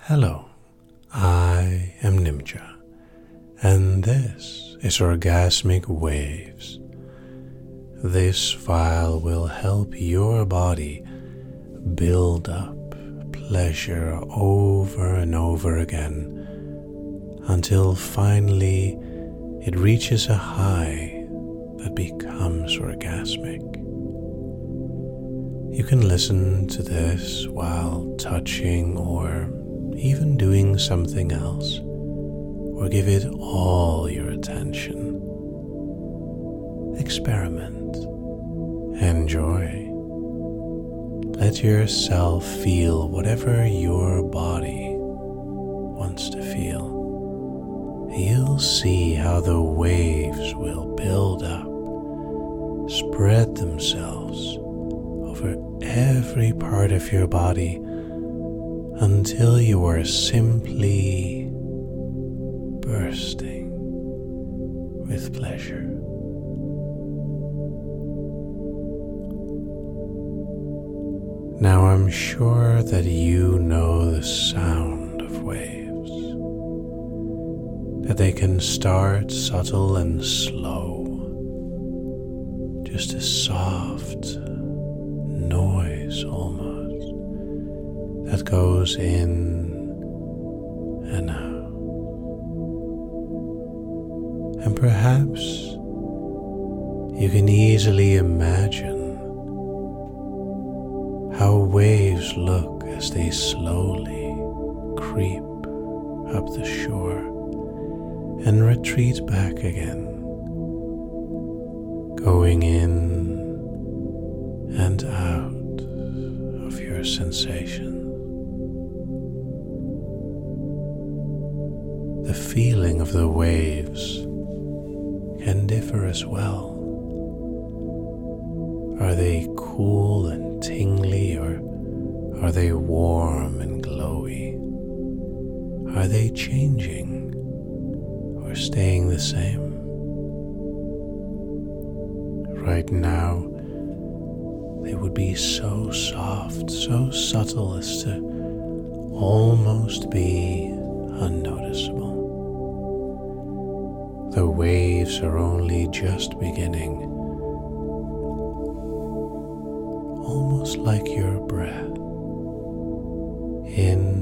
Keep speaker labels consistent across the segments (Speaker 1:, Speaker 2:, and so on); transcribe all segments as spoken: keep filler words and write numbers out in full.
Speaker 1: Hello, I am Nimja, and this is Orgasmic Waves. This file will help your body build up pleasure over and over again until finally it reaches a high that becomes orgasmic. You can listen to this while touching or even doing something else, or give it all your attention. Experiment. Enjoy. Let yourself feel whatever your body wants to feel. You'll see how the waves will build up, spread themselves over every part of your body until you are simply bursting with pleasure. Now I'm sure that you know the sound of waves, that they can start subtle and slow, just a soft noise almost that goes in and out. And perhaps you can easily imagine how waves look as they slowly creep up the shore and retreat back again, going in and out of your sensations. The feeling of the waves can differ as well. Are they cool and tingly, or are they warm and glowy? Are they changing or staying the same? Right now, they would be so soft, so subtle as to almost be unnoticeable. The waves are only just beginning, almost like your breath, in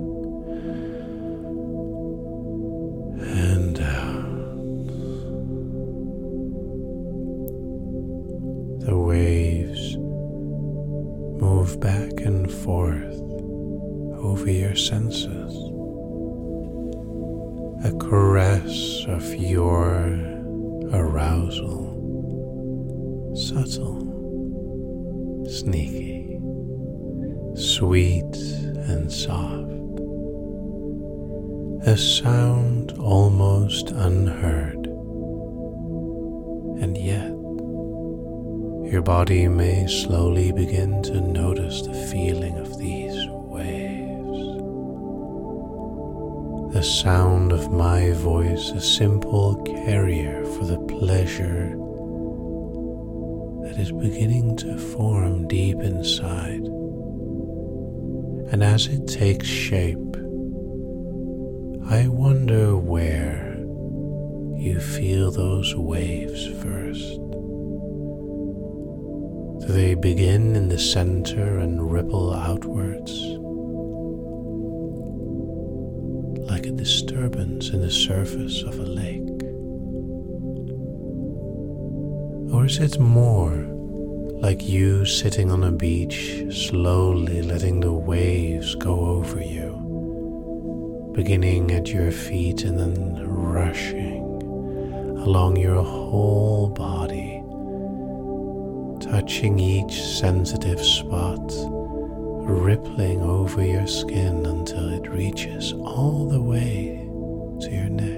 Speaker 1: and out. The waves move back and forth over your senses, a caress of your arousal, subtle, sneaky, sweet and soft, a sound almost unheard, and yet your body may slowly begin to notice the feeling of these waves. The sound of my voice, a simple carrier for the pleasure that is beginning to form deep inside. And as it takes shape, I wonder where you feel those waves first. Do they begin in the center and ripple outwards, like a disturbance in the surface of a lake? Or is it more like you sitting on a beach, slowly letting the waves go over you, beginning at your feet and then rushing along your whole body, touching each sensitive spot, rippling over your skin until it reaches all the way to your neck.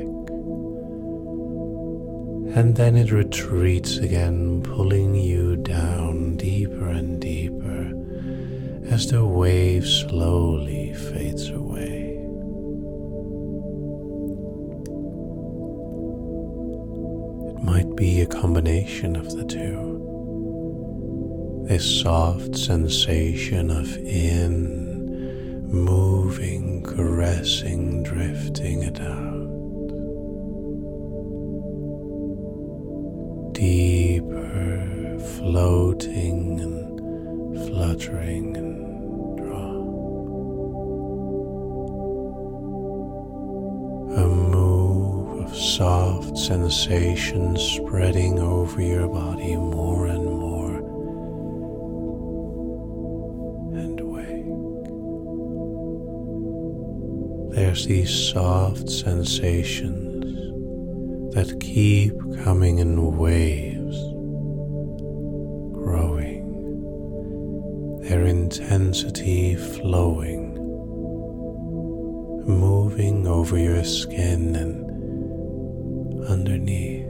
Speaker 1: And then it retreats again, pulling you down deeper and deeper as the wave slowly fades away. It might be a combination of the two. This soft sensation of in moving, caressing, drifting it out. Deeper, floating and fluttering and drop. A move of soft sensations spreading over your body more and more, and wake. There's these soft sensations that keep coming in waves, growing, their intensity flowing, moving over your skin and underneath.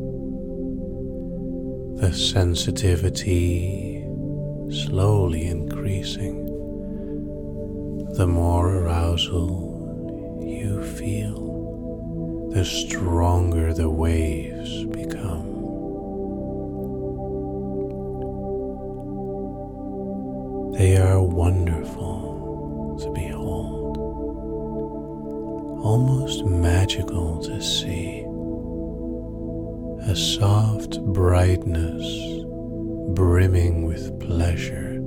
Speaker 1: The sensitivity slowly increasing. The more arousal you feel, the stronger the waves become. They are wonderful to behold, almost magical to see. A soft brightness brimming with pleasure,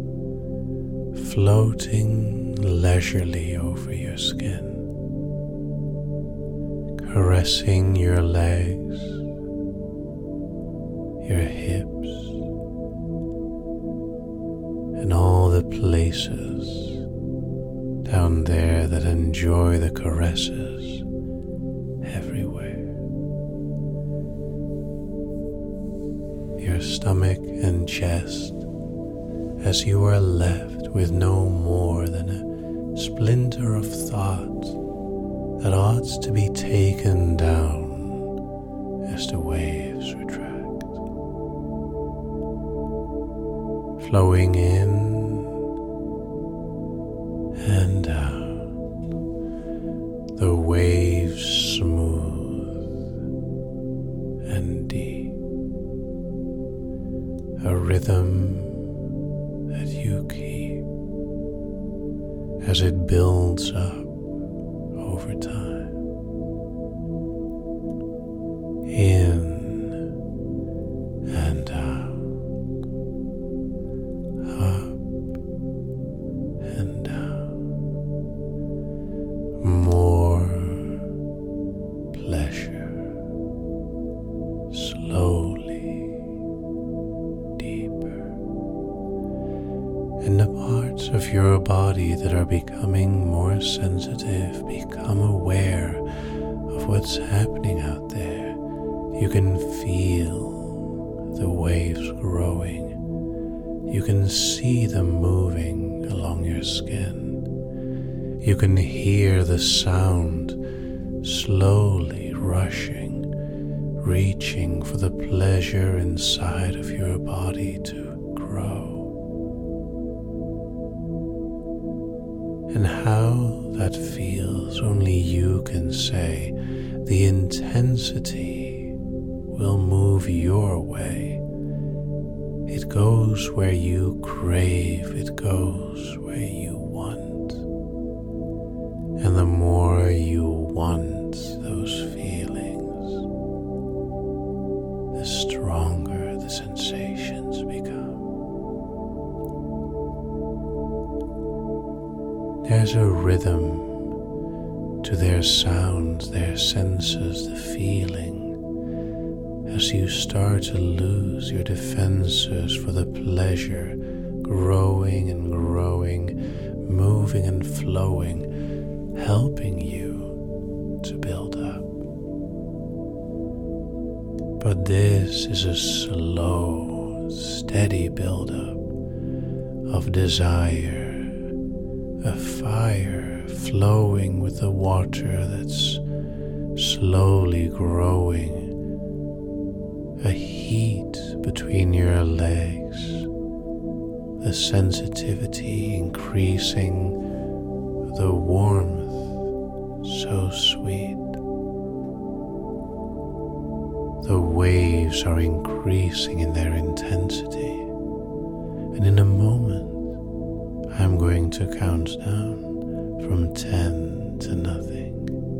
Speaker 1: floating leisurely over your skin, caressing your legs, your hips, and all the places down there that enjoy the caresses everywhere. Your stomach and chest, as you are left with no more than a splinter of thought that ought to be taken down as the waves retract, flowing in and out, the waves smooth and deep, a rhythm that you keep as it builds up over time. In and out, up and down. More pleasure, slowly, deeper. And the parts of your body that are becoming more sensitive become aware of what's happening out there. You can feel the waves growing. You can see them moving along your skin. You can hear the sound slowly rushing, reaching for the pleasure inside of your body to grow. And how that feels, only you can say. The intensity will move your way. It goes where you crave, it goes where you want. And the more you want those feelings, the stronger the sensations become. There's a rhythm to their sounds, their senses, the feeling, as you start to lose your defenses for the pleasure, growing and growing, moving and flowing, helping you to build up. But this is a slow, steady build-up of desire, a fire flowing with the water that's slowly growing, a heat between your legs, the sensitivity increasing, the warmth so sweet. The waves are increasing in their intensity, and in a moment I'm going to count down from ten to nothing.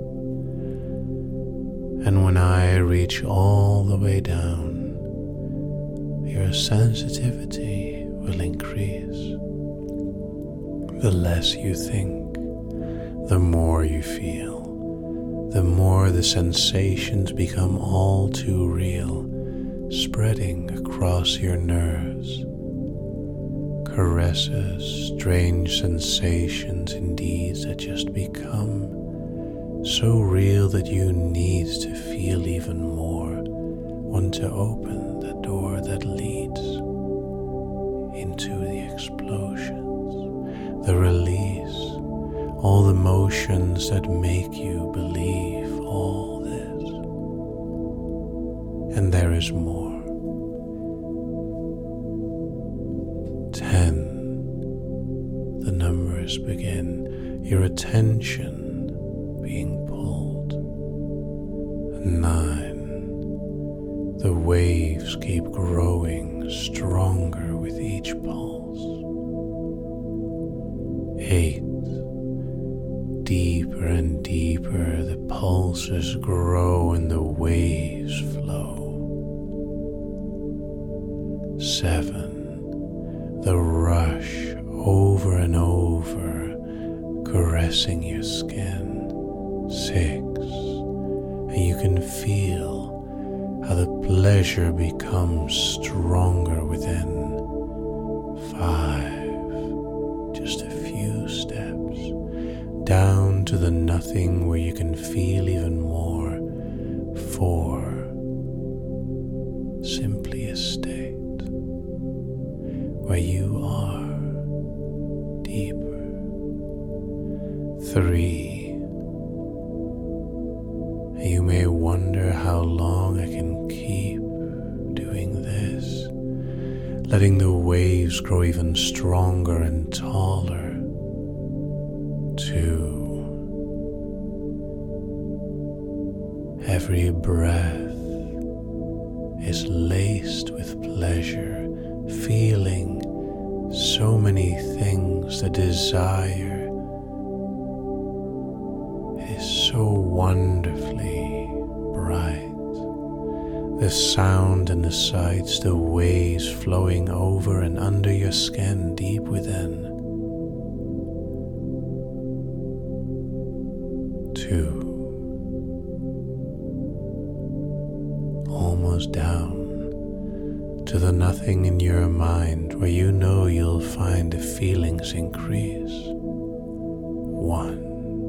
Speaker 1: And when I reach all the way down, your sensitivity will increase. The less you think, the more you feel, the more the sensations become all too real, spreading across your nerves. Caresses, strange sensations indeed that just become so real that you need to feel even more, want to open the door that leads into the explosions, the release, all the motions that make you believe all this. And there is more. Ten, the numbers begin, your attention being pulled. Nine, the waves keep growing stronger with each pulse. Eight, deeper and deeper the pulses grow and the waves flow. Seven, the rush over and over, caressing your skin. Six, and you can feel how the pleasure becomes stronger within. Five, just a few steps down to the nothing where you can feel even more. Four, simply a state where you are deeper. Three, you may wonder how long I can keep doing this, letting the waves grow even stronger and taller. Two, every breath is laced with pleasure, feeling so many things, the desire. It is so wonderfully bright. The sound and the sights, the waves flowing over and under your skin deep within. Two, almost down to the nothing in your mind where you know you'll find the feelings increase. One,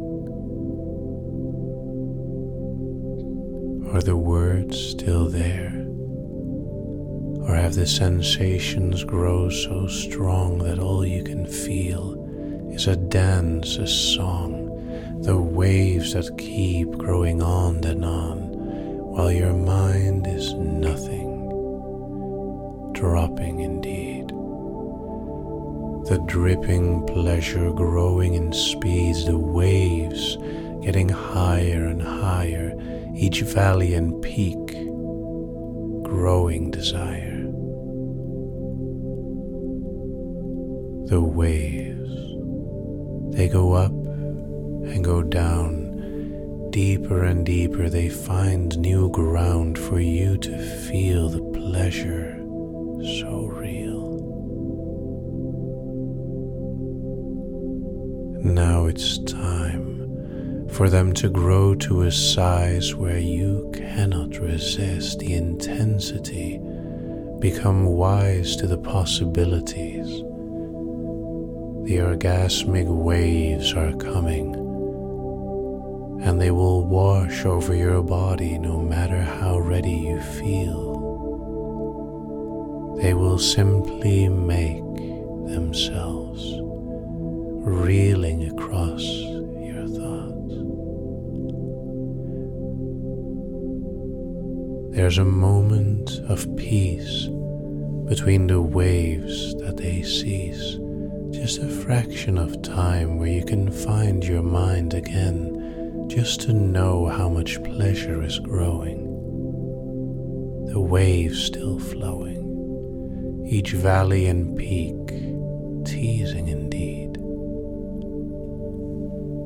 Speaker 1: are the words still there? Or have the sensations grown so strong that all you can feel is a dance, a song, the waves that keep growing on and on, while your mind is nothing, dropping indeed. The dripping pleasure growing in speeds, the waves getting higher and higher, each valley and peak growing desire. The waves, they go up and go down, deeper and deeper they find new ground for you to feel the pleasure so real. Now it's time for them to grow to a size where you cannot resist the intensity, become wise to the possibilities. The orgasmic waves are coming, and they will wash over your body no matter how ready you feel. They will simply make themselves, reeling across your thoughts. There's a moment of peace between the waves that they cease, just a fraction of time where you can find your mind again, just to know how much pleasure is growing. The waves still flowing, each valley and peak teasing indeed.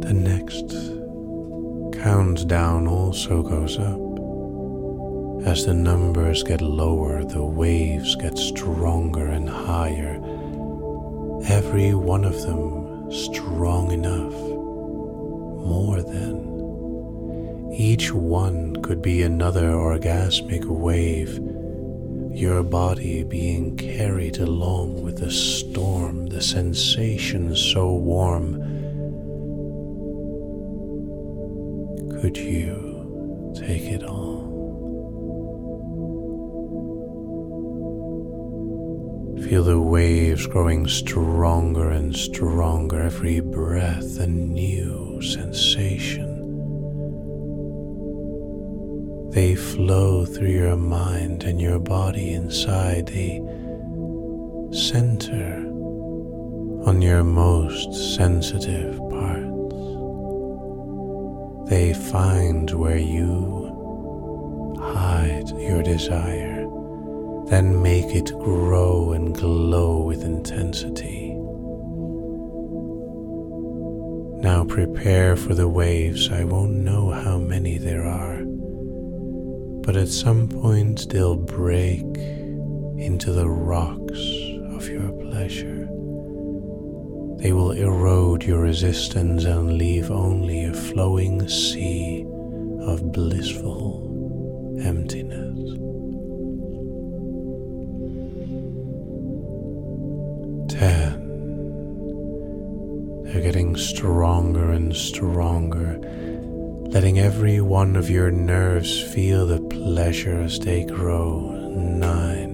Speaker 1: The next countdown also goes up. As the numbers get lower, the waves get stronger and higher. Every one of them strong enough, more than. Each one could be another orgasmic wave, your body being carried along with the storm, the sensation so warm. Could you take it all? Feel the waves growing stronger and stronger, every breath a new sensation. They flow through your mind and your body inside. They center on your most sensitive parts. They find where you hide your desire, then make it grow and glow with intensity. Now prepare for the waves. I won't know how many there are, but at some point they'll break into the rocks of your pleasure. They will erode your resistance and leave only a flowing sea of blissful emptiness. Ten. They're getting stronger and stronger, letting every one of your nerves feel the pleasure as they grow. Nine.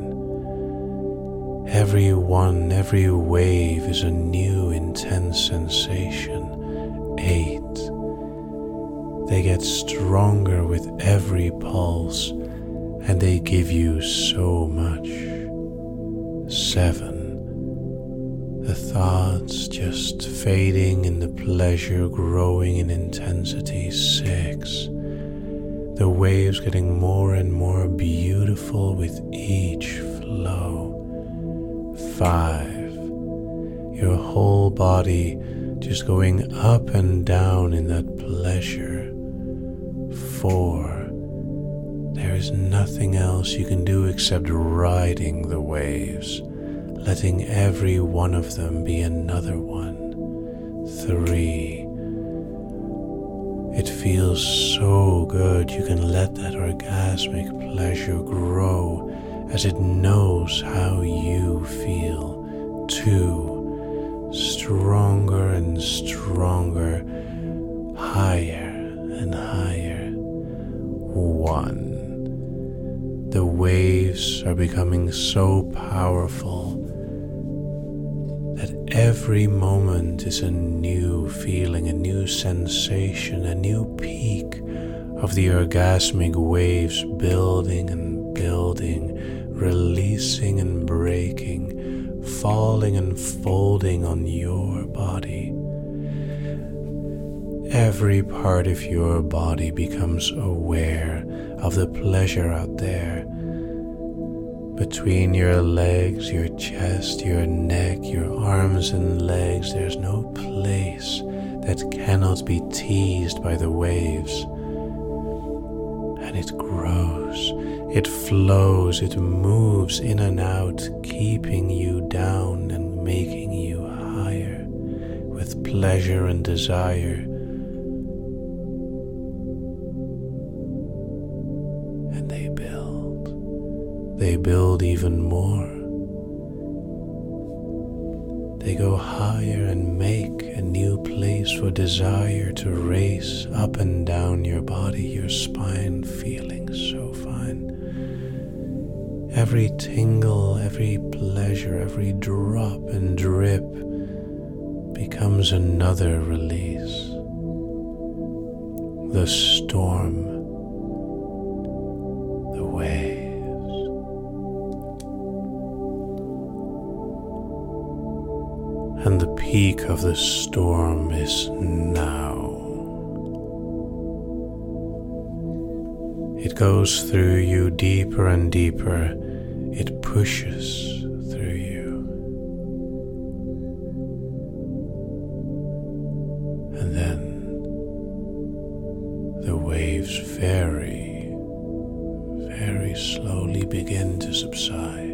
Speaker 1: Every one, every wave is a new intense sensation. Eight. They get stronger with every pulse, and they give you so much. Seven. The thoughts just fading and the pleasure growing in intensity. Six. The waves getting more and more beautiful with each flow. Five. Your whole body just going up and down in that pleasure. Four. There is nothing else you can do except riding the waves, letting every one of them be another one. Three. It feels so good you can let that orgasmic pleasure grow as it knows how you feel. Two. Stronger and stronger, higher and higher. One. The waves are becoming so powerful that every moment is a new feeling, a new sensation, a new peak of the orgasmic waves building and building, releasing and breaking, falling and folding on your body. Every part of your body becomes aware of the pleasure out there. Between your legs, your chest, your neck, your arms and legs, there's no place that cannot be teased by the waves. And it grows, it flows, it moves in and out, keeping you down and making you higher with pleasure and desire. And they build, they build even more. They go higher and make a new place for desire to race up and down your body, your spine feeling so fine. Every tingle, every pleasure, every drop and drip becomes another release. The storm, the waves. And the peak of the storm is now. It goes through you deeper and deeper. It pushes through you. And then waves very, very slowly begin to subside.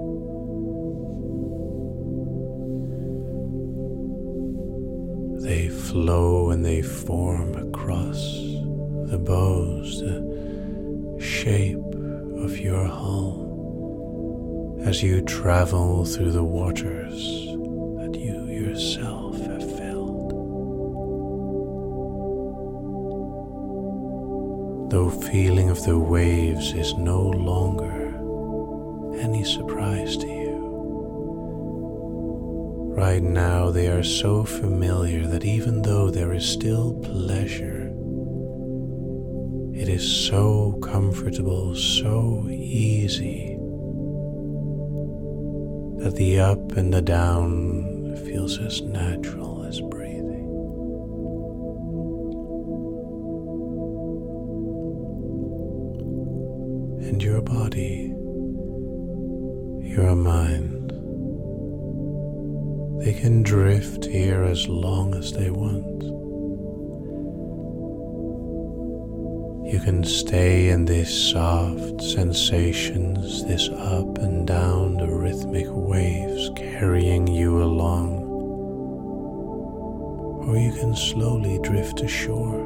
Speaker 1: They flow and they form across the bows, the shape of your hull, as you travel through the waters that you yourself have filled. The feeling of the waves is no longer any surprise to you. Right now they are so familiar that even though there is still pleasure, it is so comfortable, so easy, that the up and the down feels as natural as breathing. And your body, your mind, they can drift here as long as they want. You can stay in these soft sensations, this up and down, the rhythmic waves carrying you along. Or you can slowly drift ashore.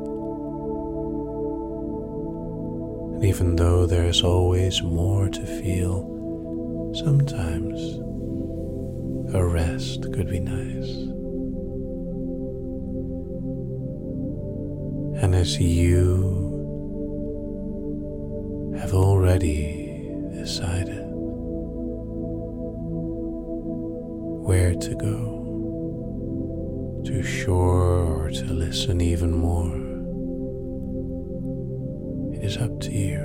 Speaker 1: And even though there is always more to feel, sometimes a rest could be nice. And as you have already decided where to go, to shore or to listen even more, it is up to you.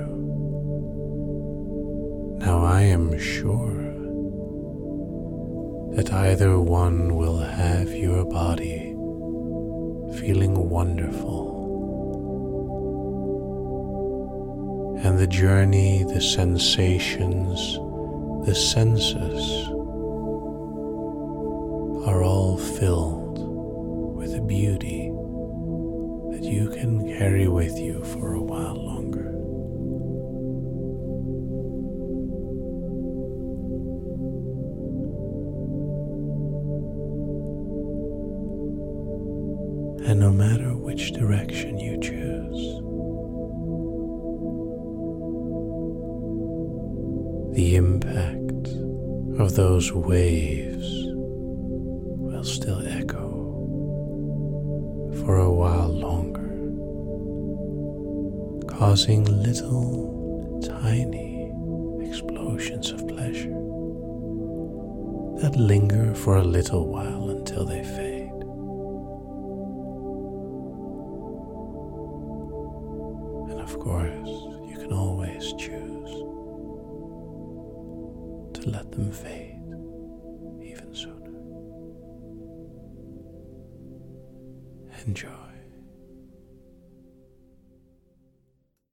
Speaker 1: Now I am sure that either one will have your body feeling wonderful, and the journey, the sensations, the senses are all filled with a beauty that you can carry with you for a while longer. And no matter which direction you choose, the impact of those waves will still echo for a while longer, causing little tiny explosions of pleasure that linger for a little while until they fade. Of course, you can always choose to let them fade even sooner. Enjoy.